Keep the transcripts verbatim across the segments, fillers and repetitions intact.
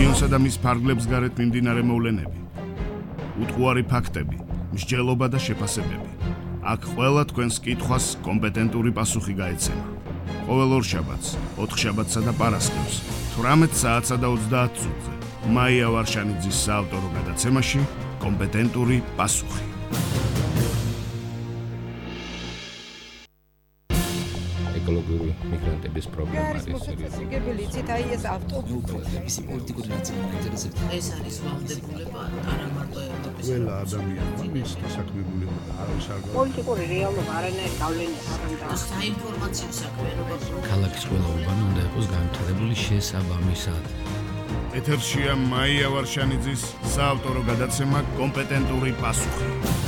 რეგიონსა და მის ფარგლებს გარეთ მიმდინარე მოვლენები, უტყუარი ფაქტები, მსჯელობა და შეფასებები. აქ ყველა თქვენს კითხვას კომპეტენტური პასუხი გაეცემა. ყოველ ორშაბათს, ოთხშაბათსა და პარასკევს, თვრამეტ საათსა და ოცდაათ წუთზე, მაია ვარშანიძის საავტორო გადაცემაში კომპეტენტური პასუხი. ეკოლოგიური მიგრანტების პრობლემა არის მოსაცილებელი ცით აი ეს ავტობუსების პოლიტიკური ნაციონალიზაცია ეს არის ვალდებულება არა მარტო ევროპის ყველა ადამიანმა მის დასაქმებულება არის არ პოლიტიკური რეალობა არანაირი გავლენა არ აქვს. საინფორმაციო საქმიანობა ქალაქის ყველა უბანი უნდა იყოს განვითარებული შესაბამისად. ეთერშია მაია ვარშანიძის საავტორო გადაცემა კომპეტენტური პასუხი.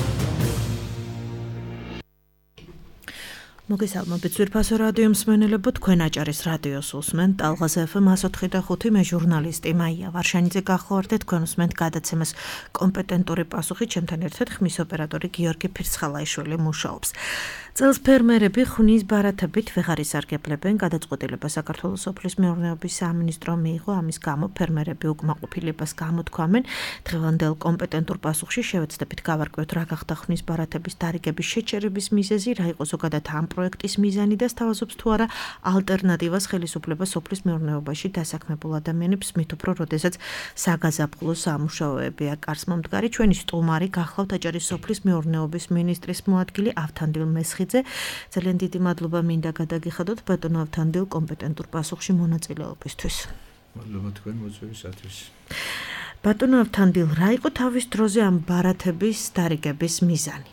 მოგესალმებით ძვირფასო რადიო მსმენელებო, თქვენ აჭარის რადიოს უსმენთ ტალღაზე ეფ ემ εκατო ოთხი და ხუთი, მე ჟურნალისტი მაია ვარშანიძე გახლავართ, თქვენ უსმენთ გადაცემას კომპეტენტური პასუხი, ჩემთან ერთად ხმის ოპერატორი გიორგი ფირცხალაიშვილი მუშაობს. წელს ფერმერები ხვნის ბარათებით ვეღარ ისარგებლებენ, გადაწყვეტილება საქართველოს სოფლის მეურნეობის სამინისტრომ მიიღო, ამის გამო ფერმერები უკმაყოფილებას გამოთქვამენ. დღევანდელ კომპეტენტურ პასუხში შევეცდებით გავარკვევთ რა გახდა ხვნის ბარათების დარიგების შეჩერების მიზეზი, რა იყო ზოგადად ამ პროექტის მიზანი და სთავაზობს თუ არა ალტერნატივას ხელისუფლება სოფლის მეურნეობაში დასაქმებულ ადამიანებს, მით უფრო როდესაც საგაზაფხულო სამუშაოებია კარს მომდგარი. ჩვენი სტუმარი გახლავთ აჭარის სოფლის მეურნეობის მინისტრის მოადგილე ავთანდილ მესხიძე. ძალიან დიდი მადლობა მინდა გადაგიხადოთ ბატონო ავთანდილ კომპეტენტურ პასუხში მონაწილეობისთვის. მადლობა თქვენ მოწვევისათვის. ბატონო ავთანდილ, რა იყო თავის დროზე ამ ბარათების დარიგების მიზანი?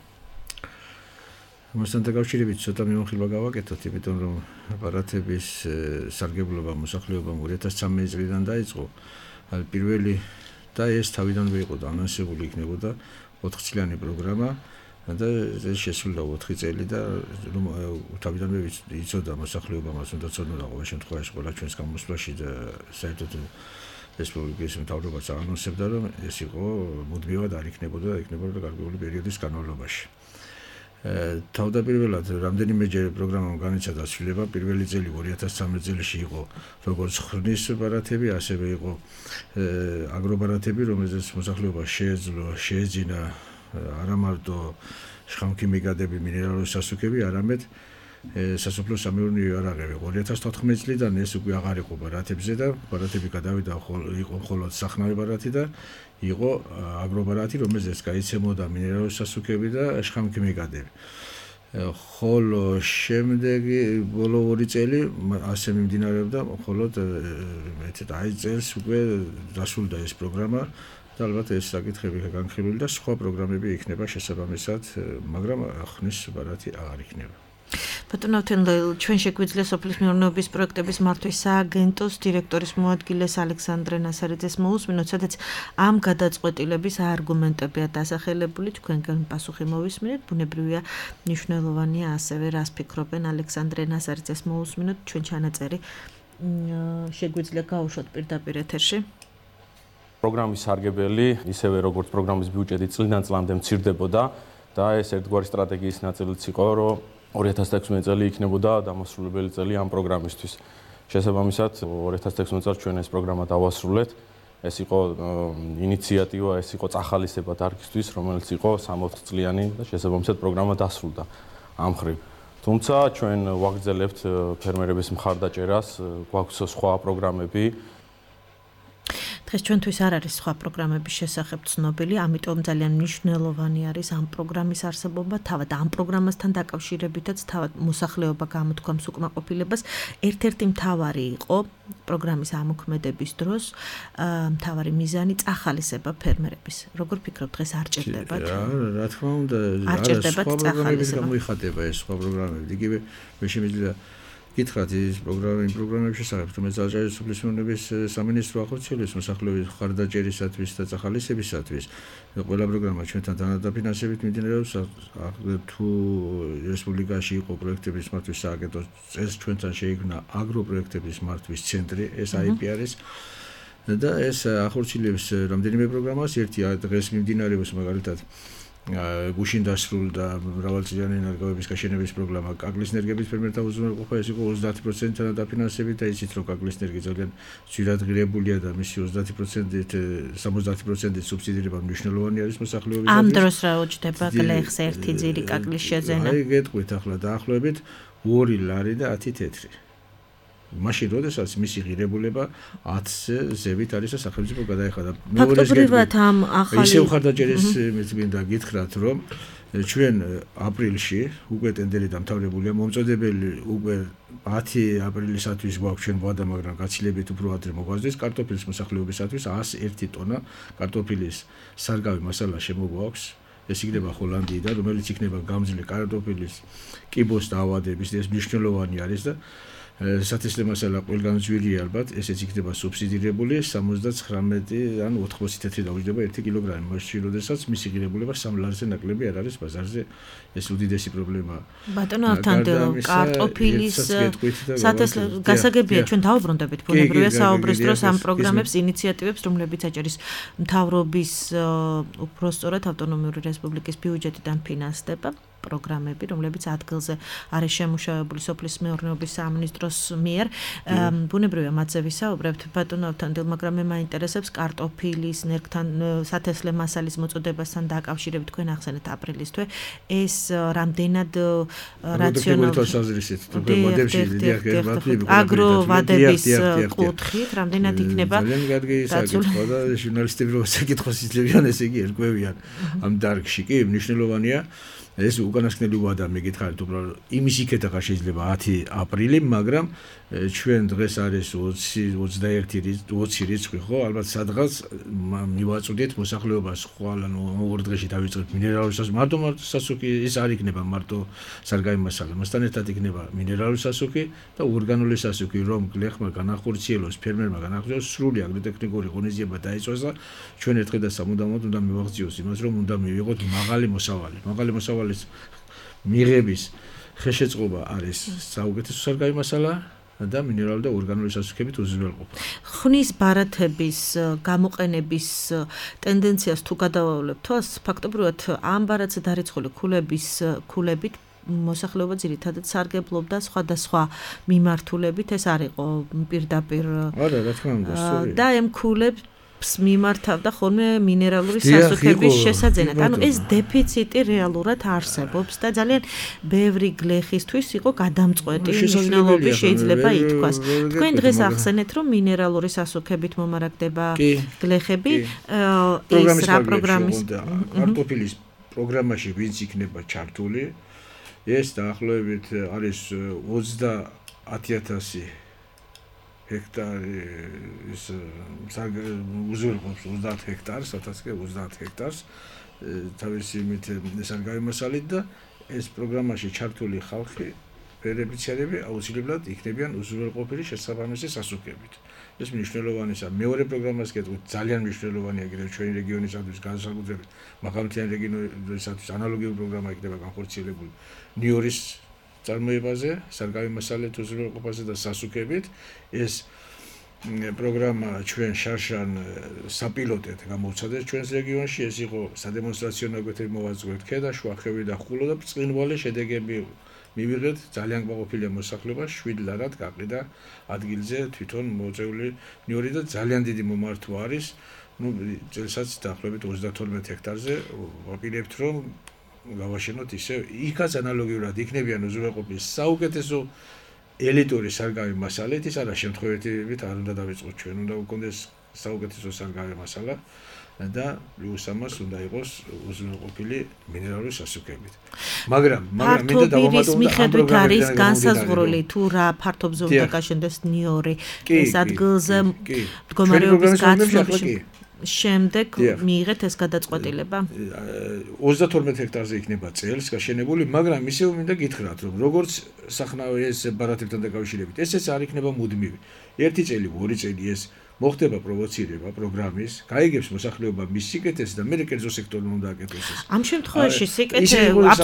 მასთან დაკავშირებით ცოტა მიმოხილვა გავაკეთოთ, იმიტომ რომ ბარათების სარგებლობა მოსახლეობამ ორი ათას ცხრამეტი წლიდან დაიწყო. პირველი და ეს თავიდანვე იყო ანონსებული იქნებოდა ოთხწლიანი პროგრამა და ეს შესრულდა ოთხი წელი და რომ თავიდანვე იცოდა მოსახლეობა მას უნდა ცოდნა ყოველ შემთხვევაში ყველა ჩვენს გამოსვლაში და საერთოდ რესპუბლიკის მთავრობაც ანონსებდა რომ ეს იყო მუდმივად არ იქნებოდა და იქნებოდა გარკვეული პერიოდის განმავლობაში. თავდაპირველად რამდენიმეჯერ პროგრამამ განიცადა ცვლილება. პირველი წელი ორი ათას ცხრამეტი წელს იყო როგორც ხვნის ბარათები, ასევე იყო აგრობარათები, რომელზეც მოსახლეობა შეეძლო შეეძინა არა მარტო შხამქიმიკატები, მინერალური სასუქები, არამედ სასოფლო სამეურნეო იარაღები. ორი ათას თოთხმეტი წლიდან ეს უკვე აღარ იყო ბარათებზე და ბარათები გადავიდა იყო მხოლოდ სახნავი ბარათი და იყო აგრობარათი, რომელზეც გაიცემოდა მინერალური სასუქები და შხამქიმიკატები. ხოლო შემდეგი ბოლო ორი წელი ასე მიმდინარეობდა, მხოლოდ მეცეთ აი წელს უკვე დასრულდა ეს პროგრამა და ალბათ ეს საკითხები განხილული და სხვა პროგრამები იქნება შესაბამისად, მაგრამ ხვნის ბარათი აღარ იქნება. ბატონო ავთანდილ, ჩვენ შეგვიძლია სოფლის მეურნეობის პროექტების მართვის სააგენტოს დირექტორის მოადგილეს ალექსანდრე ნასარიძეს მოусმინოთ, სადაც ამ გადაწყვეტილების არგუმენტებია დასახელებული, თქვენგან პასუხი მოვისმინეთ, ბუნებრივია მნიშვნელოვანია ასევე რას ფიქრობენ ალექსანდრე ნასარიძეს მოусმინოთ, ჩვენ ჩანაწერი შეგვიძლია გავუშვათ პირდაპირ ეთერში. პროგრამის სარგებელი, ისევე როგორც პროგრამის ბიუჯეტი წლიდან წლამდე მცირდებოდა და ეს ერთგვარი სტრატეგიის ნაწილიც იყო, რომ ორი ათას თექვსმეტი წელი იქნებოდა დამასრულებელი წელი ამ პროგრამისთვის. შესაბამისად, ორი ათას თექვსმეტი წელს ჩვენ ეს პროგრამა დავასრულეთ. ეს იყო ინიციატივა, ეს იყო წახალისება დარგისთვის, რომელიც იყო სამოცი წლიანი და შესაბამისად პროგრამა დასრულდა ამ ხრივ. თუმცა ჩვენ ვაგრძელებთ ფერმერების მხარდაჭერას, გვაქვს სხვა პროგრამები. დღეს ჩვენთვის არ არის სხვა პროგრამების შესახებ ცნობილი, ამიტომ ძალიან მნიშვნელოვანი არის ამ პროგრამის არსებობა, თავად ამ პროგრამასთან დაკავშირებითაც თავად მოსახლეობა გამოთქვამს უკმაყოფილებას. ერთ-ერთი მთავარი იყო პროგრამის ამოქმედების დროს, მთავარი მიზანი წახალისება ფერმერების. როგორ ფიქრობთ, დღეს არ ჭირდებათ? რა თქმა უნდა, არ ჭირდებათ წახალისება. გამოიხატება ეს სხვა პროგრამები. იგივე მე შემიძლია გითხრათ ის პროგრამები, პროგრამების შესახებ, რომელიც აჭარის სოფლის მეურნეობის სამინისტრო ახორციელებს მოსახლეობის მხარდაჭერისათვის და წახალისებისათვის. ყველა პროგრამა ჩვენთან დანადაფინანსებით მიმდინარეობს. თუ რესპუბლიკაში იყო პროექტების მართვის სააგენტო, წელს ჩვენთან შეიქმნა აგროპროექტების მართვის ცენტრი, ეს აი პი არის. და ეს ახორციელებს რამდენიმე პროგრამას, ერთი დღეს მიმდინარეობს მაგალითად გუშინ დასრულდა მრავალწლიანი ნარგავების გაშენების პროგრამა კაკლის ენერგიების ფერმერთა უზრუნველყოფა ეს იყო ოცდაათი პროცენტთან დაფინანსებით და იცით რომ კაკლის ენერგია ძალიან ძვირად ღირებულია და მისი ოცდაათი პროცენტით სამოცდაათი პროცენტით სუბსიდირება მნიშვნელოვანი არის მოსახლეობისათვის. ამ დროს რა უჯდება გლეხს ერთი ძირი კაკლის შეძენა? აი გეტყვით ახლა დაახლოებით ორი ლარი და ათი თეთრი. მაშინ როდესაც მისი ღირებულება ათზე ზევით არის და სახელმწიფო გადაეხადა. ფაქტობრივად ამ ახალი ისე ხარდაჭერის მეცბინდა გითხრათ რომ ჩვენ აპრილში უკვე ტენდერი დამთავრებულია, მომწოდებელი უკვე ათი აპრილისათვის გვაქვს ჩვენ ვადა, მაგრამ გაცილებით უფრო ადრე მოგვაძლევს კარტოფილის მოსახლეობისათვის εκατს ერთი ტონა კარტოფილის სარგავი მასალა შემოგვაქვს. ეს იქნება ჰოლანდიიდან, რომელიც იქნება გამძლე კარტოფილის კიბოს დაავადების ეს მნიშვნელოვანი არის და სათესლე მასალა ყველგან ძვირია ალბათ, ესეც იქნება სუბსიდირებული სამოცდათხრამეტი ან ოთხმოცი თეთრი დაუჯდება ერთი კილოგრამი. მაშინ როდესაც მისი ღირებულება სამ ლარზე ნაკლები არ არის ბაზარზე, ეს უდიდესი პრობლემაა. ბატონო ავთანდილო, კარტოფილის სათესლე გასაგებია ჩვენ დავუბრუნდებით ბუნებრივია საუბრის დროს ამ პროგრამებს, ინიციატივებს, რომლებიც აჭარის მთავრობის უпростоრად ავტონომიური რესპუბლიკის ბიუჯეტიდან ფინანსდება. პროგრამები, რომლებიც ადგილზე არის შემუშავებული სოფლის მეურნეობის სამინისტროს მიერ. ბუნებრივია მათზე ვისაუბრებთ ბატონო ავთანდილ, მაგრამ მე მაინტერესებს კარტოფილის ნერგთან სათესლე მასალის მოწოდებასთან დაკავშირებით თქვენ ახსენეთ აპრილის თვე ეს რამდენად რაციონალურად აგროვადების კუთხით რამდენად იქნება ძალიან კარგი საკითხია და ჟურნალისტები რო საკითხოს იძლევიან ესე იგი ერკვევიან ამ დარგში კი მნიშვნელოვანია ეს უკანასკნელი ვადა მეკითხარით უბრალოდ იმის იქეთაღა შეიძლება ათი აპრილი, მაგრამ ჩვენ დღეს არის ოცი ოცდაერთი ოცი რიცხვი, ხო? ალბათ სადღაც მივაწვდით მოსახლეობას ხვალ ანუ ორ დღეში დავიწყებთ მინერალური სასუქი, მარტო სასუქი ის არ იქნება მარტო სარგავი მასალა, მასთან ერთად იქნება მინერალური სასუქი და ორგანული სასუქი, რომ გლეხმა განახორციელოს, ფერმერმა განახორციელოს სრული აგროტექნიკური ღონისძიება დაეწოს და ჩვენ ერთხელ და სამუდამოდ უნდა მივაღწიოს იმას, რომ უნდა მივიღოთ მაღალი მოსავალი. მაღალი მოსავალის მიღების ხელშეწყობა არის საუკეთესო სარგავი მასალა და მინერალური და ორგანული სასუქებით უზრუნველყოფა. ხნის ბარათების გამოყენების ტენდენციას თუ გადავავლებთ, ფაქტობრივად ამ ბარათზე დარიცხული ქულების ქულებით მოსახლეობა ძირითადად სარგებლობდა სხვადასხვა მიმართულებით, ეს არ იყო პირდაპირ არა, რა თქმა უნდა, სწორია. და ამ ქულებს მიმართავდა ხოლმე მინერალური სასუქების შესაძენად. ანუ ეს დეფიციტი რეალურად არსებობს და ძალიან ბევრი გლეხისთვის იყო გადამწყვეტი მნიშვნელობები შეიძლება ითქვას. თქვენ დღეს ახსენეთ, რომ მინერალური სასუქებით მომარაგდება გლეხები, ეს რა პროგრამის კარტოფილის პროგრამაში ვინც იქნება ჩართული, ეს დაახლოებით არის ოცდაათი ათასი ჰექტარი ის უზრუნველყოფს ოცდაათ ჰექტარს, ათასი ოცდაათ ჰექტარს თავისი იმით სარგავი მასალით და ეს პროგრამაში ჩართული ხალხი ბენეფიციარები აუცილებლად იქნებიან უზრუნველყოფილი შესაბამისი სასუქებით. ეს მნიშვნელოვანია. მეორე პროგრამას გეტყვით, ძალიან მნიშვნელოვანია კიდევ ჩვენი რეგიონისათვის განსაკუთრებით მაღალმთიანი რეგიონისათვის ანალოგიური პროგრამა იქნება განხორციელებული ნიორის წარმოებაზე, სარგავი მასალით უზრუნველყოფაზე და სასუქებით. ეს პროგრამა ჩვენ შარშან საპილოტეთ გამოვცადეთ ჩვენს რეგიონში, ეს იყო სადემონსტრაციო ნაკვეთები მოვაწყვეთ ქედა, შუახევი და ხულო და ბრწყინვალე შედეგები მივიღეთ. ძალიან კმაყოფილია მოსახლეობა, შვიდ ლარად გაყიდა ადგილზე თვითონ მოწეული ნიორი და ძალიან დიდი მომართვა არის. ნუ წელსაც დაახლოებით ოცდათორმეტ ჰექტარზე ვაპირებთ რომ გავაშენოთ ისე იქაც ანალოგიურად იქნებიან უზრუნველყოფის საუკეთესო ელიტური სარგავი მასალით, ის არა შემთხვევებით არ უნდა დავიწყოთ ჩვენ, უნდა გქონდეს საუკეთესო სარგავი მასალა და პლუს ამას უნდა იყოს უზრუნველყოფილი მინერალური სასუქებით. მაგრამ მაგრამ მინდა დავამატო მიხედვით არის განსაზღვრული თუ რა ფართობზე უნდა გაშენდეს ნიორი ეს ადგილზე მდგომარეობის გაცნობაში შემდეგ მიიღეთ ეს გადაწყვეტილება? ოცდათორმეტ ჰექტარზე იქნება წელს გაშენებული, მაგრამ ისევ მინდა გითხრათ, რომ როგორც სახნავი ეს ბარათებთან დაკავშირებით, ესეც არ იქნება მუდმივი. ერთი წელი, ორი წელი ეს მოხდება პროვოცირება პროგრამის, გაიგებს მოსახლეობა მის სიკეთეს და მე კერძო სექტორი უნდა აკეთოს ეს. ამ შემთხვევაში სიკეთე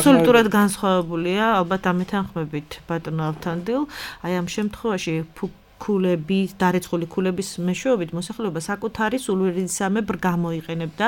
აბსოლუტურად განსხვავებულია, ალბათ ამით ანხმებით ბატონო ავთანდილ. აი ამ შემთხვევაში ქულები, დარეცხული ქულების მეშვეობით მოსახლეობა საკუთარი სულვერისამებრ გამოიყენებდა.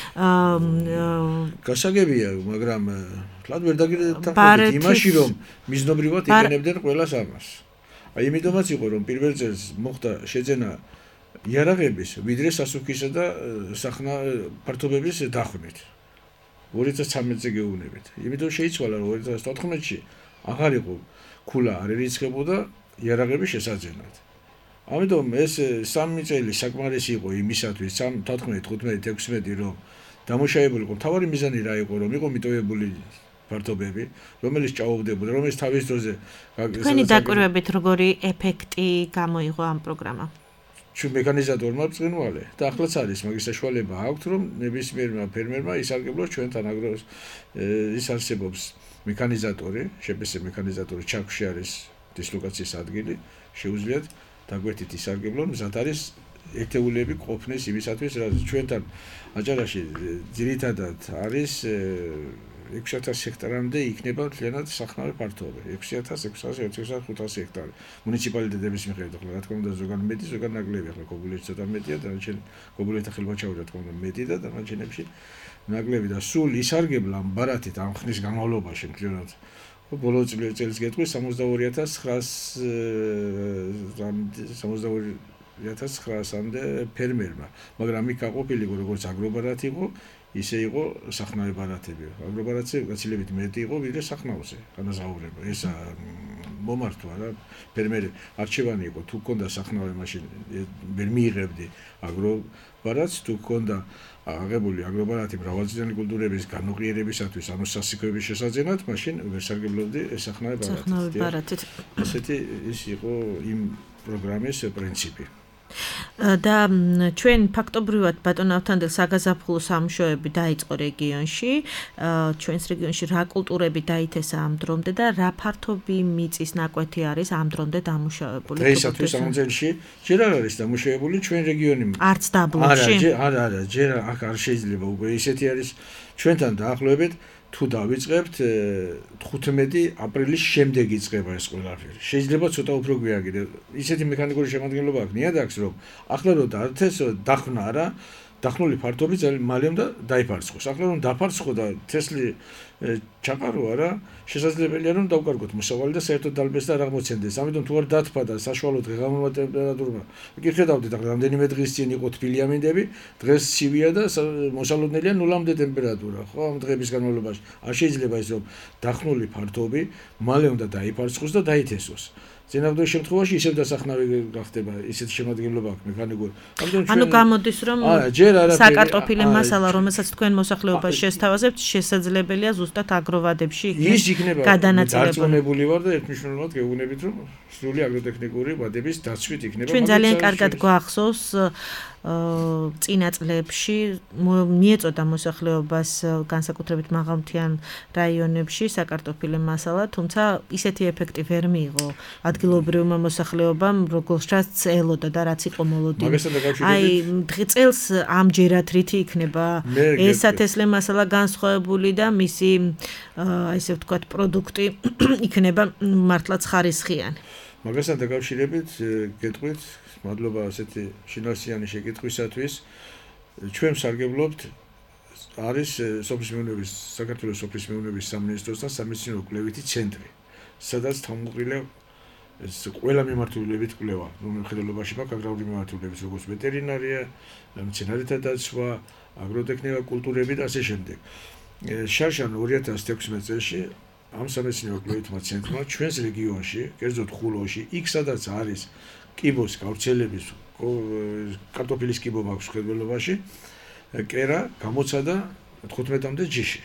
გასაგებია, მაგრამ თლად ვერ დაგიტანხმებით იმაში, რომ მიზნობრივად იყენებდნენ ყველას ამას. აი იმიტომაც იყო, რომ პირველ წელს მოხდა შეძენა იარაღების, ვიდრე სასუქისა და სახნა ფართობების დახვნით. ორი ათას ცხრამეტზე გეუბნებით. იმიტომ შეიცვალა, რომ ორი ათას თოთხმეტში აღარ იყო ქულა არ ერიცხებოდა იარაღების შესაძენად. ამიტომ ეს სამი წელი საკმარისი იყო იმისათვის, თოთხმეტი, თხუთმეტი, ექვსმეტი, რომ დამუშავებული იყო. მთავარი მიზანი რა იყო, რომ იყო მიტოვებული ფართობები, რომელიც ჭაობდებოდა, რომელიც თავის დროზე თქვენი დაკვირვებით როგორი ეფექტი გამოიღო ამ პროგრამამ? ჩვენ მექანიზატორმა ბრწყინვალე და ახლაც არის მაგის საშუალება აქვთ, რომ ნებისმიერმა ფერმერმა ისარგებლოს ჩვენთან აგროს ის არსებობს მექანიზატორი, შეპესე მექანიზატორი ჩაქვში არის დისლოკაციის ადგილი, შეუძლიათ დაგვერდით ისარგებლონ, მზად არის ერთეულები ყოფნის იმისათვის, რაც ჩვენთან აჭარაში ძირითადად არის ექვსი ათას ჰექტარამდე იქნება მთლიანად სახნავი ფართობი. ექვსი ათას, ექვსი ათას, ორი ათას ხუთასი ჰექტარი. მუნიციპალიტეტების მიხედვით, ახლა რა თქმა უნდა, ზოგან მეტი, ზოგან ნაკლები, ახლა კობულეთში ცოტა მეტია, დანარჩენ კობულეთა ხელბაჩაური რა თქმა უნდა მეტი და დანარჩენებში ნაკლები და სულ ისარგებლა ბარათით ამ ხნის განმავლობაში მთლიანად. ბოლო წელს გეტყვი სამოცდაორი ათას ცხრაასამდე ფერმერმა, მაგრამ იქ გაყოფილი იყო როგორც აგრობარათი იყო, ისე იყო სახნავი ბარათები. აგრობარათზე გაცილებით მეტი იყო ვიდრე სახნავზე. განაზღაურება. ეს მომართვა რა, ფერმერი არჩევანი იყო, თუ გქონდა სახნავი მაშინ ვერ მიიღებდი აგრობარათს, თუ გქონდა აღებული აგრობარათი მრავალწლიანი კულტურების განუყიერებისათვის, ანუ სასიკვდილის შესაძენად, მაშინ ვერ სარგებლობდი სახნავი ბარათით. სახნავი ბარათით. ასეთი ის იყო იმ პროგრამის პრინციპი. და ჩვენ ფაქტობრივად ბატონ ავთანდილ საგაზაფხულო სამუშაოები დაიწყო რეგიონში, ჩვენს რეგიონში რა კულტურები დაითესა ამ დრომდე და რა ფართობი მიწის ნაკვეთი არის ამ დრომდე დამუშავებული? დღეისათვის ამ წელში ჯერ არ არის დამუშავებული ჩვენ რეგიონი. არც დაბლოში? არა, არა, ჯერ აქ არ შეიძლება უკვე ისეთი არის ჩვენთან დაახლოებით თუ დავიწყებთ თხუთმეტი აპრილის შემდეგ იწყება ეს ყველაფერი. შეიძლება ცოტა უფრო გვიან კიდე. ისეთი მექანიკური შემადგენლობა აქვს ნიადაგს, რომ ახლა რომ დათესო დახნა არა, დახნული ფართობი ძალიან მალე უნდა დაიფარცხოს. ახლა რომ დაფარცხო და თესლი ჩაყარო არა, შესაძლებელია რომ დავკარგოთ მოსავალი და საერთოდ დალბეს და არ აღმოცენდეს. ამიტომ თუ არ დათფა და საშუალო დღეღამურმა ტემპერატურა, კი ხედავდით ახლა რამდენიმე დღის წინ იყო თბილი ამინდები, დღეს ცივია და მოსალოდნელია ნულამდე ტემპერატურა, ხო, ამ დღეების განმავლობაში. არ შეიძლება ის რომ დახნული ფართობი მალე უნდა დაიფარცხოს და დაითესოს. ზენავდოს შემთხვევაში ისევ დასახნავი გახდება ისეთ შემადგენლობა აქვს მექანიკური. ანუ გამოდის რომ საკარტოფილე მასალა, რომელსაც თქვენ მოსახლეობაში შესთავაზებთ, შესაძლებელია ზუსტად აგროვადებში გადანაწილებული. დარწმუნებული ვარ და ერთმნიშვნელოვნად გეუბნებით, რომ სრული აგროტექნიკური ვადების დაცვით იქნება. ჩვენ ძალიან კარგად გვახსოვს წინა წლებში მიეწოდა მოსახლეობას განსაკუთრებით მაღალმთიან რაიონებში საკარტოფილე მასალა, თუმცა ისეთი ეფექტი ვერ მიიღო ადგილობრივმა მოსახლეობამ, როგორც ელოდა და რაც იყო მოლოდინი. აი, წელს ამჯერად რითი იქნება ეს ათესლე მასალა განსხვავებული და მისი ესე ვთქვათ პროდუქტი იქნება მართლაც ხარისხიანი. მაგასთან დაკავშირებით გეტყვით, მადლობა ასეთი შინაარსიანი შეკითხვისათვის. ჩვენ ვსარგებლობთ არის სოფლის მეურნეობის საქართველოს სოფლის მეურნეობის სამინისტროსთან სამეცნიერო კვლევითი ცენტრი, სადაც თავმოყრილია ეს ყველა მიმართულებით კვლევა, რომელიც ხელოვნებაში მაქვს აგრარული მიმართულებით, როგორც ვეტერინარია, მცენარეთა დაცვა, აგროტექნიკა, კულტურები და ასე შემდეგ. შარშან ორი ათას ექვსმეტ წელში ამ სამეცნიერო კვლევითმა ცენტრმა ჩვენს რეგიონში, კერძოდ ხულოში, იქ სადაც არის კიბოს გავრცელების კარტოფილის კიბო მაქვს ხელოვნებაში, კერა გამოცადა თხუთმეტამდე ჯიში.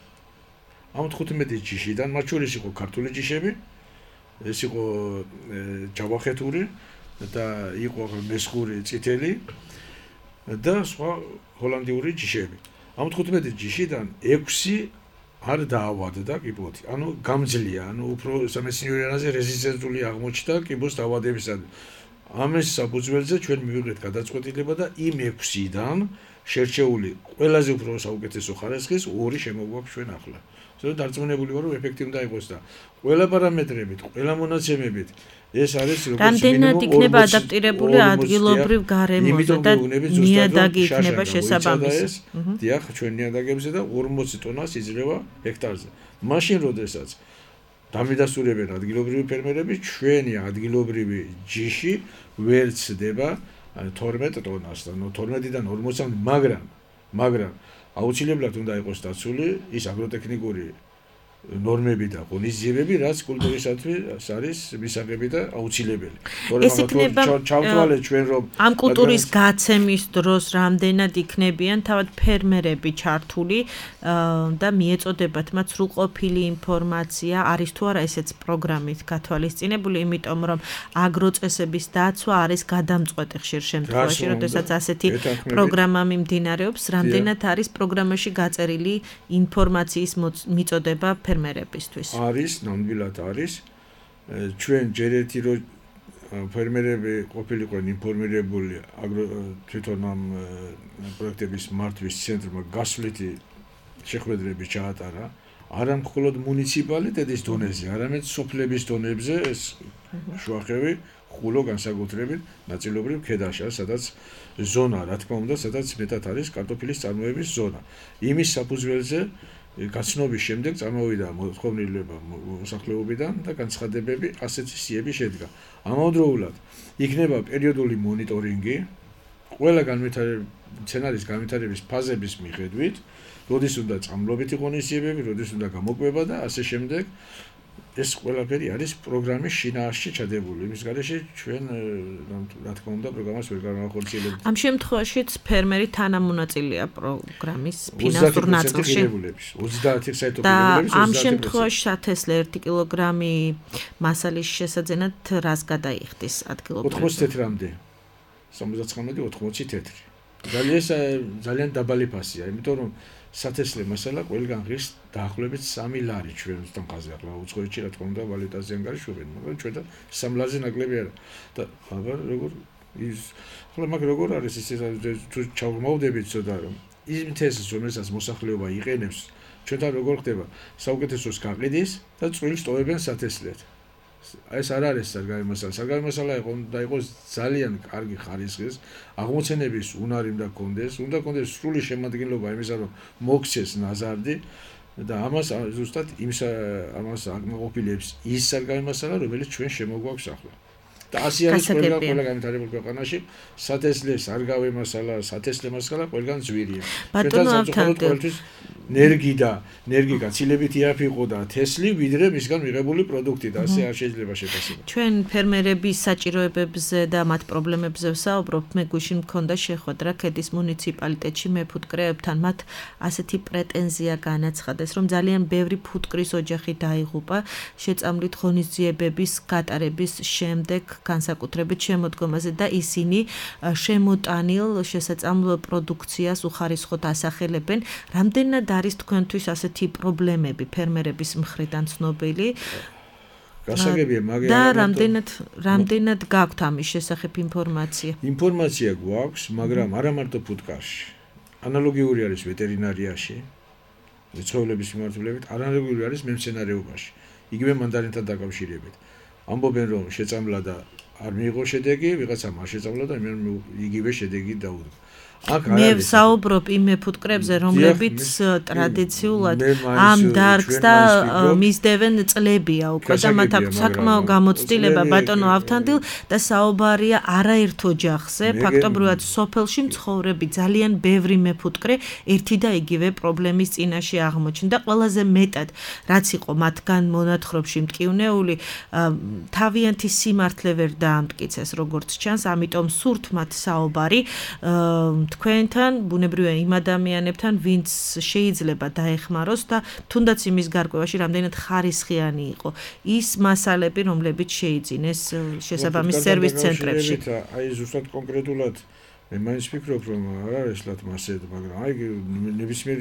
ამ თხუთმეტი ჯიშიდან მათ შორის იყო ქართული ჯიშები, ეს იყო ჯავახეთური და იყო მესხური წითელი და სხვა ჰოლანდიური ჯიშები. ამ თხუთმეტი ჯიშიდან ექვსი არ დაავადდა კიბოთი. ანუ გამძლია, ანუ უფრო სამეცნიერო ენაზე რეზისტენტული აღმოჩნდა კიბოს დაავადებისად. ამის საფუძველზე ჩვენ მივიღეთ გადაწყვეტილება და იმ ექვსიდან შერჩეული ყველაზე უფრო საუკეთესო ხარისხის ორი შემოგვაქვს ჩვენ ახლა. ზოგადად დარწმუნებული ვარ, რომ ეფექტი უნდა იყოს და ყველა პარამეტრებით, ყველა მონაცემებით ეს არის როგორც რამდენად იქნება ადაპტირებული ადგილობრივ გარემოზე და ნიადაგი იქნება შესაბამისი. დიახ, ჩვენ ნიადაგებზე და ორმოცი ტონას იძლევა ჰექტარზე. მაშინ როდესაც დამიდასტურებენ ადგილობრივი ფერმერები, ჩვენი ადგილობრივი ჯიში ვერ ცდება თორმეტ ტონასთან, ნუ თორმეტიდან ორმოცამდე, მაგრამ მაგრამ აუცილებლად უნდა იყოს დაცული ის აგროტექნიკური ნორმები და ღონისძიებები, რაც კულტურისათვის არის მისაღები და აუცილებელი. ეს იქნება ჩავთვალეთ ჩვენ რომ ამ კულტურის გაცემის დროს რამდენად იქნებიან თავად ფერმერები ჩართული და მიეწოდებათ მათ სრულყოფილი ინფორმაცია, არის თუ არა ესეც პროგრამით გათვალისწინებული, იმიტომ რომ აგროწესების დაცვა არის გადამწყვეტი ხშირ შემთხვევაში, როდესაც ასეთი პროგრამა მიმდინარეობს, რამდენად არის პროგრამაში გაწერილი ინფორმაციის მიწოდება ფერმერებისთვის. არის, ნამდვილად არის. ჩვენ ჯერ ერთი რო ფერმერები ყოფილიყვნენ ინფორმირებული თვითონ ამ პროექტების მართვის ცენტრმა გასვლითი შეხვედრები ჩაატარა, არა მხოლოდ მუნიციპალიტეტის დონეზე, არამედ სოფლების დონეზე ეს შუახევი ხულო განსაკუთრებით ნაწილობრივ ქედაშა, სადაც ზონა, რა თქმა უნდა, სადაც მეტად არის კარტოფილის წარმოების ზონა. იმის საფუძველზე გაცნობის შემდეგ წამოვიდა მოთხოვნილება მოსახლეობიდან და განცხადებები ასეთი სიები შედგა. ამავდროულად იქნება პერიოდული მონიტორინგი ყველა განვითარების სცენარის განვითარების ფაზების მიხედვით, როდის უნდა წამლობითი ღონისძიებები, როდის უნდა გამოკვება და ასე შემდეგ. ეს ყველაფერი არის პროგრამის შინაარსში ჩადებული. იმის გარეშე ჩვენ რა თქმა უნდა პროგრამას ვერ განვახორციელებთ. ამ შემთხვევაშიც ფერმერი თანამონაწილეა პროგრამის ფინანსურ ნაწილში. ოცდაათი საერთო და ამ შემთხვევაში სათესლე ერთი კილოგრამი მასალის შესაძენად რას გადაიხდის ადგილობრივ? ოთხმოცი თეთრამდე. სამოცდათხმეტი ოთხმოცი თეთრი. ძალიან ძალიან დაბალი ფასია, იმიტომ რომ სათესლე მასალა ყველგან ღირს დაახლოებით სამი ლარი ჩვენთან ხაზე ახლა უცხოეთში რა თქმა უნდა ვალუტაზე ანგარიშობენ, მაგრამ ჩვენთან სამ ლარზე ნაკლები არა. და აბა როგორ ის ახლა მაგ როგორ არის ის თუ ჩავმოვდებით ცოტა რომ ის მთესს რომელსაც მოსახლეობა იყენებს, ჩვენთან როგორ ხდება საუკეთესოს გაყიდის და წვრილს ტოვებენ სათესლეთ. ეს არ არის სარგავი მასალა. სარგავი მასალა იყო და იყოს ძალიან კარგი ხარისხის, აღმოცენების უნარი უნდა გქონდეს, უნდა გქონდეს სრული შემადგენლობა იმისა, რომ მოქცეს ნაზარდი და ამას ზუსტად იმის ამას აღმოყოფილებს ის სარგავი მასალა, რომელიც ჩვენ შემოგვაქვს ახლა. და ასე არის ყველა ყველა განვითარებულ ქვეყანაში სათესლე სარგავი მასალა, სათესლე მასალა ყველგან ძვირია. ბატონო ავთანდილ ნერგი და ნერგი გაცილებით იაფიყო და თესლი ვიდრე მისგან მიღებული პროდუქტი და ასე არ შეიძლება შეფასება. ჩვენ ფერმერების საჭიროებებზე და მათ პრობლემებზე ვსაუბრობთ. მე გუშინ მქონდა შეხვედრა ქედის მუნიციპალიტეტში მეფუტკრეებთან. მათ ასეთი პრეტენზია განაცხადეს, რომ ძალიან ბევრი ფუტკრის ოჯახი დაიღუპა შეწამლით ღონისძიებების გატარების შემდეგ განსაკუთრებით შემოდგომაზე და ისინი შემოტანილ შესაწამლ პროდუქციას უხარისხოდ ასახელებენ. რამდენად არის თქვენთვის ასეთი პრობლემები ფერმერების მხრიდან ცნობილი? გასაგებია, მაგრამ და რამდენად რამდენად გაქვთ ამის შესახებ ინფორმაცია? ინფორმაცია გვაქვს, მაგრამ არა მარტო ფუტკარში. ანალოგიური არის ვეტერინარიაში, მეცხოველების მიმართულებით, ანალოგიური არის მემცენარეობაში. იგივე მანდარინთან დაკავშირებით. ამბობენ რომ შეწამლა და არ მიიღო შედეგი, ვიღაცამ არ შეწამლა და იგივე შედეგი დაუდგა. მე ვსაუბრობ იმ მეფუტკრებზე, რომლებიც ტრადიციულად ამ დარგს და მისდევენ წლებია უკვე და მათ აქვს საკმაო გამოცდილება ბატონო ავთანდილ და საუბარია არაერთ ოჯახზე, ფაქტობრივად სოფელში მცხოვრები ძალიან ბევრი მეფუტკრე ერთი და იგივე პრობლემის წინაშე აღმოჩნდა. ყველაზე მეტად რაც იყო მათგან მონათხრობში მტკივნეული, თავიანთი სიმართლე ვერ დაამტკიცეს როგორც ჩანს, ამიტომ სურთ მათ საუბარი თქვენთან, ბუნებრივია იმ ადამიანებთან, ვინც შეიძლება დაეხმაროს და თუნდაც იმის გარკვევაში რამდენად ხარისხიანი იყო ის მასალები, რომლებიც შეიძინეს შესაბამის სერვის ცენტრებში. აი ზუსტად კონკრეტულად მე მაინც ვფიქრობ, რომ არ არის ლათ მასეთ, მაგრამ აი ნებისმიერ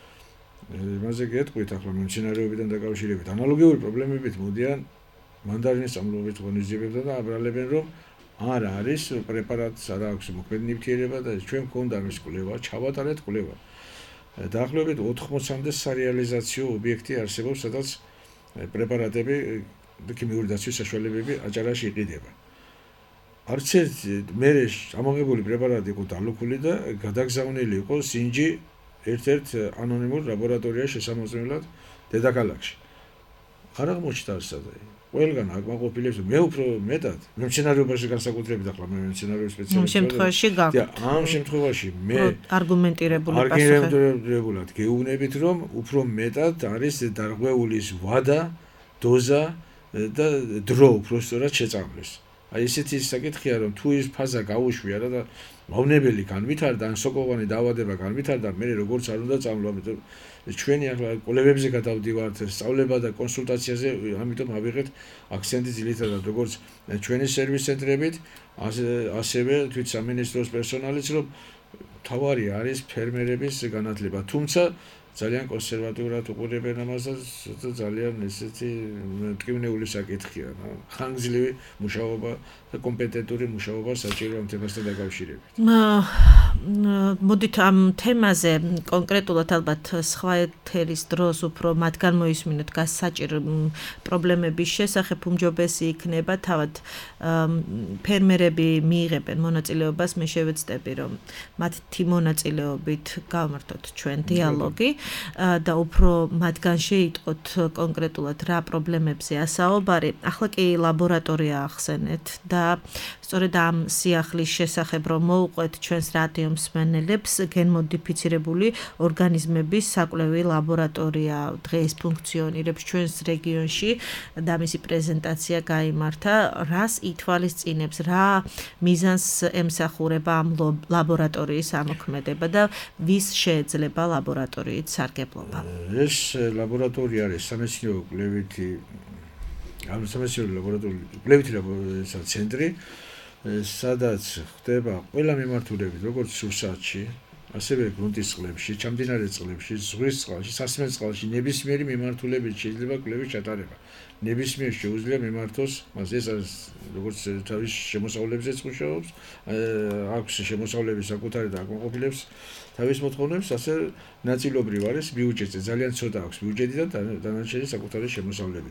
იმაზე გეტყვით ახლა მემცენარეობიდან დაკავშირებით. ანალოგიური პრობლემებით მოდიან მანდარინის წამლობით ღონისძიებებთან და აბრალებენ, რომ არა არის პრეპარატს არა აქვს მოქმედი ნივთიერება და ჩვენ გვქონდა მის კვლევა, ჩავატარეთ კვლევა. დაახლოებით ოთხმოცამდე სარეალიზაციო ობიექტი არსებობს, სადაც პრეპარატები ქიმიური დაცვის საშუალებები აჭარაში იყიდება. არც ერთი მე ამოღებული პრეპარატი იყო დალუქული და გადაგზავნილი იყო სინჯი ერთ-ერთ ანონიმურ ლაბორატორიაში შესამოწმებლად დედაქალაქში. არ აღმოჩნდა სადაც. ყველგან აკმაყოფილებს მე უფრო მეტად მე მცენარეობაში განსაკუთრებით ახლა მე მცენარეულ სპეციალისტად ამ შემთხვევაში გაქვთ ამ შემთხვევაში მე არგუმენტირებული პასუხი არგუმენტირებულად გეუბნებით რომ უფრო მეტად არის დარღვეულის ვადა დოზა და დრო უფრო სწორად შეწამლეს აი ესეთი საკითხია რომ თუ ის ფაზა გაუშვია რა და მავნებელი განვითარდა ან სოკოვანი დაავადება განვითარდა მე როგორც არ უნდა წამლო ამიტომ ჩვენი ახლა კოლეგებზე გადავდივართ სწავლება და კონსულტაციაზე ამიტომ ავიღეთ აქცენტი ძირითადად როგორც ჩვენი სერვის ცენტრებით ასევე თვით სამინისტროს პერსონალიც რომ თავარი არის ფერმერების განათლება თუმცა ძალიან კონსერვატიულად უყურებენ ამასაც და ძალიან ესეთი მტკივნეული საკითხია ხანგრძლივი მუშაობა და კომპეტენტური მუშაობა საჭირო ამ თემასთან დაკავშირებით. მოდით ამ თემაზე კონკრეტულად ალბათ სხვა ეთერის დროს უფრო მათგან მოისმინოთ გასაჭირ პრობლემების შესახებ უმჯობესი იქნება თავად ფერმერები მიიღებენ მონაწილეობას მე შევეცდები რომ მათი მონაწილეობით გავმართოთ ჩვენ დიალოგი და უფრო მათგან შეიტყოთ კონკრეტულად რა პრობლემებზე ასაუბარი. ახლა კი ლაბორატორია ახსენეთ და სწორედ ამ სიახლის შესახებ რომ მოუყვეთ ჩვენს რადიო მსმენელებს გენმოდიფიცირებული ორგანიზმების საკვლევი ლაბორატორია დღეს ფუნქციონირებს ჩვენს რეგიონში და მისი პრეზენტაცია გაიმართა. რას ითვალისწინებს, რა მიზანს ემსახურება ამ ლაბორატორიის ამოქმედება და ვის შეეძლება ლაბორატორიის სარგებლობა? ეს ლაბორატორია არის სამეცნიერო კვლევითი ამ სამეცნიერო ლაბორატორიული კვლევითი ცენტრი სადაც ხდება ყველა მიმართულებით როგორც სურსათში ასევე გრუნტის წყლებში, ჩამდინარე წყლებში, ზღვის წყალში, სასმელ წყალში ნებისმიერი მიმართულებით შეიძლება კვლევის ჩატარება. ნებისმიერ შეუძლია მიმართოს, მას ეს არის როგორც თავის შემოსავლებზეც მუშაობს, აქვს შემოსავლების საკუთარი და აკმაყოფილებს თავის მოთხოვნებს, ასე ნაწილობრივ არის ბიუჯეტზე, ძალიან ცოტა აქვს ბიუჯეტი და დანარჩენი საკუთარი შემოსავლები.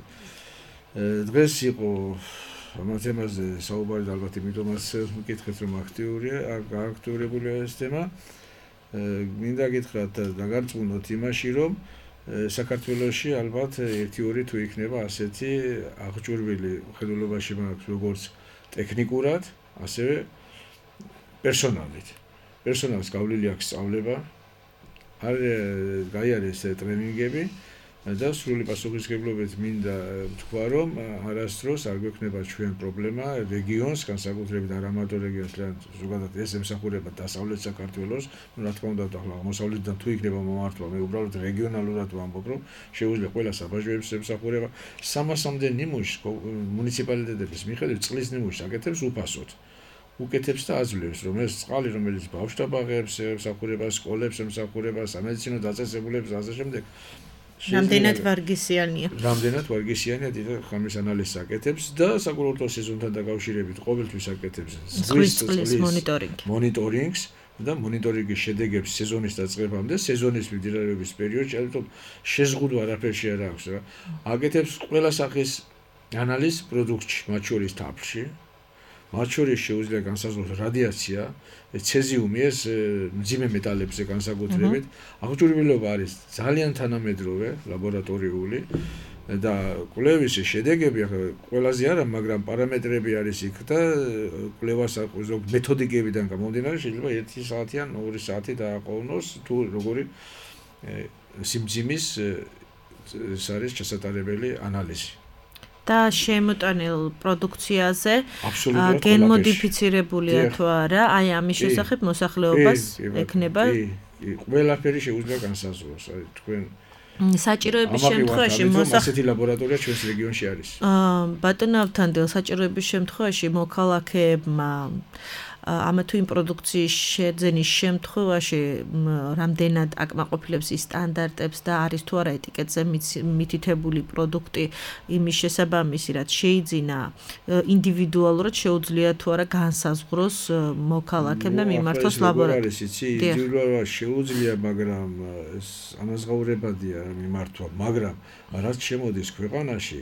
დღეს იყო ამ თემაზე საუბარი და ალბათ იმიტომაც მკითხეთ რომ აქტიურია, აქტიურებულია ეს თემა. მინდა გითხრათ და გარწმუნოთ იმაში რომ საქართველოში ალბათ ერთი ორი თუ იქნება ასეთი აღჭურვილი ხედულობაში მაქვს როგორც ტექნიკურად, ასევე პერსონალით. პერსონალს გავლილი აქვს სწავლება, არ გაიარეს ტრენინგები და სრული პასუხისმგებლობით მინდა ვთქვა რომ არასდროს არ გვექნება ჩვენ პრობლემა რეგიონს, განსაკუთრებით არ ამათო რეგიონს, ზოგადად ეს ემსახურება დასავლეთ საქართველოს, ну რა თქმა უნდა ახლა აღმოსავლეთიდან თუ იქნება მომართვა, მე უბრალოდ რეგიონალურად ვამბობ რომ შეუძლია ყველა საბაჟოებს ემსახურება სამასამდე ნიმუშს მუნიციპალიტეტების მიხედვით წყლის ნიმუშს აკეთებს უფასოდ. უკეთებს და აძლევს რომ ეს წყალი რომელიც ბავშვთა ბაღებს ემსახურება, სკოლებს ემსახურება, სამედიცინო დაწესებულებს ასე შემდეგ რამდენად ვარგისიანია. რამდენად ვარგისიანია და ხამის ანალიზს აკეთებს და საკურორტო სეზონთან დაკავშირებით ყოველთვის აკეთებს ზღვის წყლის მონიტორინგი. მონიტორინგს და მონიტორინგის შედეგებს სეზონის დაწყებამდე, სეზონის მდიდარობის პერიოდში, ამიტომ შეზღუდვა არაფერში არ აქვს რა. აკეთებს ყველა სახის ანალიზს პროდუქტში, მათ შორის თაფლში. მათ შორის შეუძლია განსაზღვროს რადიაცია, ცეზიუმი, ეს მძიმე მეტალებზე განსაკუთრებით. აღჭურვილობა არის ძალიან თანამედროვე, ლაბორატორიული და კვლევის შედეგები ახლა ყველაზე არა, მაგრამ პარამეტრები არის იქ და კვლევას მეთოდიკებიდან გამომდინარე შეიძლება ერთი საათი ან ორი საათი დააყოვნოს თუ როგორი სიმძიმის ეს არის ჩასატარებელი ანალიზი. და შემოტანილ პროდუქციაზე გენმოდიფიცირებულია თუ არა, აი ამის შესახებ მოსახლეობას ექნება ყველაფერი შეუძლია განსაზღვროს, აი თქვენ საჭიროების შემთხვევაში ასეთი ლაბორატორია ჩვენს რეგიონში არის. ბატონო ავთანდილ, საჭიროების შემთხვევაში მოქალაქეებმა ამა თუ იმ პროდუქციის შეძენის შემთხვევაში რამდენად აკმაყოფილებს ის სტანდარტებს და არის თუ არა ეტიკეტზე მითითებული პროდუქტი იმის შესაბამისი, რაც შეიძინა ინდივიდუალურად შეუძლია თუ არა განსაზღვროს მოქალაქემ და მიმართოს ლაბორატორიას. ინდივიდუალურად შეუძლია, მაგრამ ეს ანაზღაურებადია მიმართვა, მაგრამ რაც შემოდის ქვეყანაში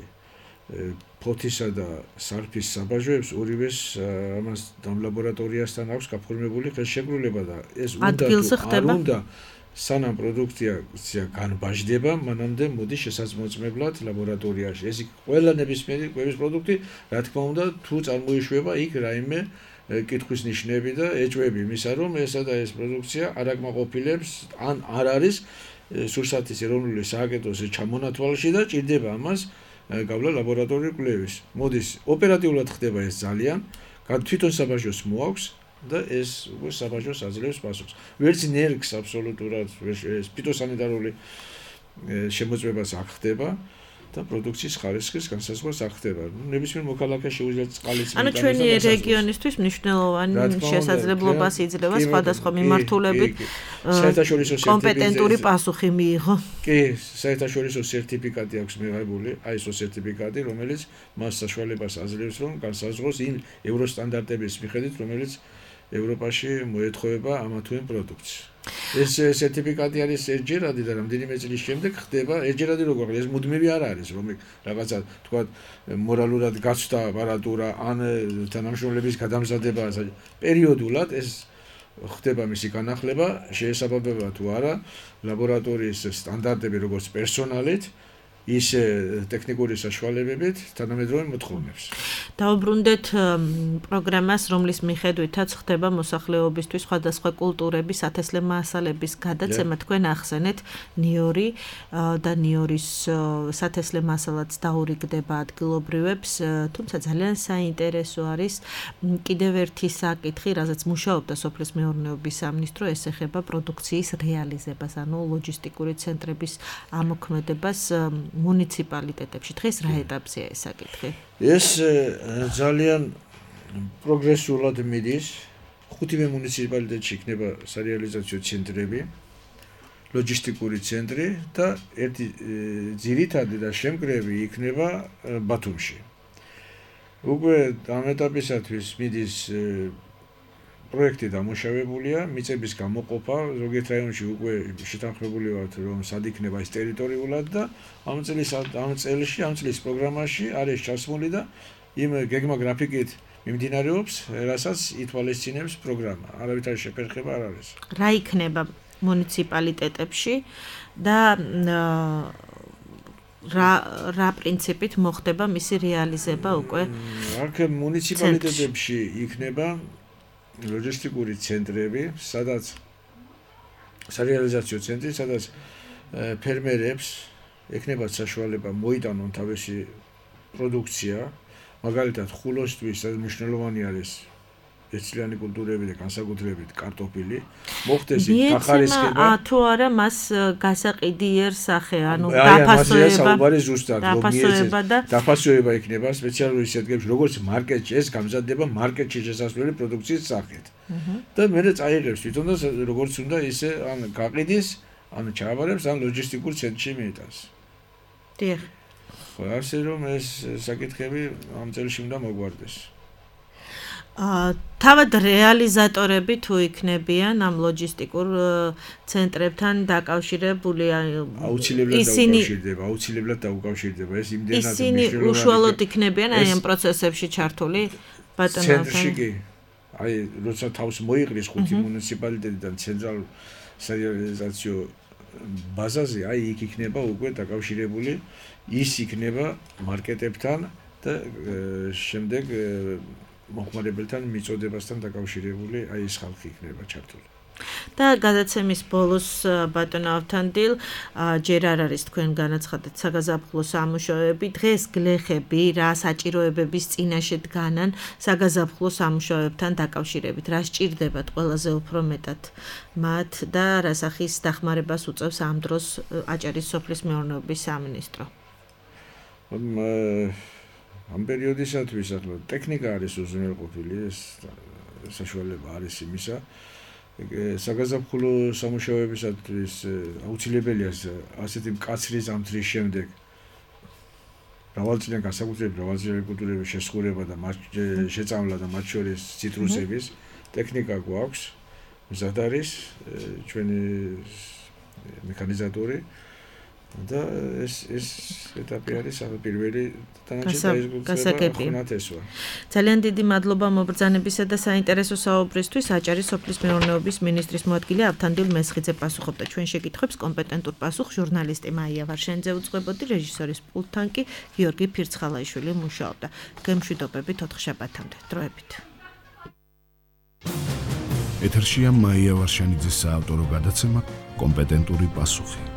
ფოთისა და სარფის საბაჟოებს ორივეს ამას ლაბორატორიასთან აქვს გაფორმებული ხელშეკრულება და ეს უნდა არ უნდა სანამ პროდუქცია განბაჟდება, მანამდე მოდის შესაძლებლად ლაბორატორიაში. ეს ყველა ნებისმიერი კვების პროდუქტი, რა თქმა უნდა, თუ წარმოიშვება იქ რაიმე კითხვის ნიშნები და ეჭვები იმისა, რომ ესა და ეს პროდუქცია არ აკმაყოფილებს ან არ არის სურსათის ეროვნული სააგენტოს ჩამონათვალში და ჭირდება ამას გავლა ლაბორატორიული კვლევის. მოდის ოპერატიულად ხდება ეს ძალიან, თვითონ საბაჟოს მოაქვს და ეს უკვე საბაჟოს აძლევს პასუხს. ვერც ნერგს აბსოლუტურად ეს ფიტოსანიტარული შემოწმებას არ ხდება და პროდუქციის ხარისხის განსაზღვრას არ ხდება. ნებისმიერ მოქალაქეს შეუძლია წყალიც ანუ ჩვენი რეგიონისთვის მნიშვნელოვანი შესაძლებლობას იძლევა სხვადასხვა მიმართულებით კომპეტენტური პასუხი მიიღო. კი, საერთაშორისო სერტიფიკატი აქვს მიღებული, აი ეს სერტიფიკატი, რომელიც მას საშუალებას აძლევს, რომ განსაზღვროს იმ ევროსტანდარტების მიხედვით, რომელიც ევროპაში მოეთხოვება ამა თუ იმ პროდუქტს. ეს სერტიფიკატი არის ერთჯერადი და რამდენიმე წლის შემდეგ ხდება ერთჯერადი როგორ ეს მუდმივი არ არის რომ რაღაცა თქვა მორალურად გაცვდა აპარატურა ან თანამშრომლების გადამზადება პერიოდულად ეს ხდება მისი განახლება შეესაბამება თუ არა ლაბორატორიის სტანდარტები როგორც პერსონალით ის ტექნიკური საშუალებებით თანამედროვე მოთხოვნებს. დავუბრუნდეთ პროგრამას, რომლის მიხედვითაც ხდება მოსახლეობისთვის სხვადასხვა კულტურების, ათესლე მასალების გადაცემა. თქვენ ახსენეთ ნიორი და ნიორის სათესლე მასალაც დაურიგდება ადგილობრივებს, თუმცა ძალიან საინტერესო არის კიდევ ერთი საკითხი, რაზეც მუშაობდა სოფლის მეურნეობის სამინისტრო, ეს ეხება პროდუქციის რეალიზებას, ანუ ლოჯისტიკური ცენტრების ამოქმედებას მუნიციპალიტეტებში. დღეს რა ეტაპზეა ეს საკითხი? ეს ძალიან პროგრესულად მიდის. ხუთივე მუნიციპალიტეტში იქნება სარეალიზაციო ცენტრები, ლოჯისტიკური ცენტრი და ერთი ძირითადი და შემკრები იქნება ბათუმში. უკვე ამ ეტაპისათვის მიდის პროექტი დამუშავებულია, მიწების გამოყოფა, ზოგიერთ რაიონში უკვე შეთანხმებული ვართ, რომ სად იქნება ეს ტერიტორიულად და ამ წლის ამ წელში, ამ წლის პროგრამაში არის ჩასმული და იმ გეგმა გრაფიკით მიმდინარეობს, რასაც ითვალისწინებს პროგრამა. არავითარი შეფერხება არ არის. რა იქნება მუნიციპალიტეტებში და რა რა პრინციპით მოხდება მისი რეალიზება უკვე? აქ მუნიციპალიტეტებში იქნება ლოჯისტიკური ცენტრები, სადაც სარეალიზაციო ცენტრი, სადაც ფერმერებს ექნებათ საშუალება მოიტანონ თავისი პროდუქცია, მაგალითად ხულოსთვის მნიშვნელოვანი არის ეცლიანი კულტურები და განსაკუთრებით კარტოფილი. მოხდეს იქ დახარისხება. თუ არა მას გასაყიდიერ სახე, ანუ დაფასოება. დაფასოება და დაფასოება იქნება სპეციალური სექტებში, როგორც მარკეტში, ეს გამზადდება მარკეტში შესასვლელი პროდუქციის სახით. და მერე წაიღებს თვითონ და როგორც უნდა ისე ან გაყიდის, ან ჩააბარებს, ან ლოჯისტიკურ ცენტრში მიიტანს. დიახ. ხო, ასე რომ ეს საკითხები ამ წელში უნდა მოგვარდეს. თავად რეალიზატორები თუ იქნებიან ამ ლოჯისტიკურ ცენტრებთან დაკავშირებული აუცილებლად დაუკავშირდება, აუცილებლად დაუკავშირდება. ეს იმდენად ისინი უშუალოდ იქნებიან აი ამ პროცესებში ჩართული ბატონო. ცენტრში კი აი როცა თავს მოიყრის ხუთი მუნიციპალიტეტიდან ცენტრალურ სარეალიზაციო ბაზაზე, აი იქ იქნება უკვე დაკავშირებული, ის იქნება მარკეტებთან და შემდეგ მოხმარებელთან მიწოდებასთან დაკავშირებული აი ეს ხალხი იქნება ჩართული. და გადაცემის ბოლოს ბატონ ავთანდილ ჯერ არ არის თქვენ განაცხადეთ საგაზაფხულო სამუშაოები, დღეს გლეხები რა საჭიროებების წინაშე დგანან საგაზაფხულო სამუშაოებთან დაკავშირებით, რა სჭირდებათ ყველაზე უფრო მეტად მათ და რა სახის დახმარებას უწევს ამ დროს აჭარის სოფლის მეურნეობის სამინისტრო? ამ პერიოდისათვის ახლა ტექნიკა არის უზრუნველყოფილი, ეს საშუალება არის იმისა. საგაზაფხულო სამუშაოებისათვის აუცილებელია ასეთი მკაცრი ზამთრის შემდეგ მრავალწლიანი განსაკუთრებით მრავალწლიანი კულტურების შესხურება და შეწამლა და მათ შორის ციტრუსების ტექნიკა გვაქვს. მზად არის ჩვენი მექანიზატორი და ეს ეს ეტაპი არის ამ პირველი დასაწყისი. ძალიან დიდი მადლობა მობრძანებისა და საინტერესო საუბრისთვის. აჭარის სოფლის მეურნეობის მინისტრის მოადგილე ავთანდილ მესხიძე პასუხობდა ჩვენ შეკითხვებს. კომპეტენტურ პასუხს ჟურნალისტი მაია ვარშენიძე უძღვებოდი, რეჟისორის პულტთან კი გიორგი ფირცხალაიშვილი მუშაობდა. გემშვიდობებით ოთხშაბათამდე. დროებით. ეთერშია მაია ვარშენიძის საავტორო გადაცემა კომპეტენტური პასუხი.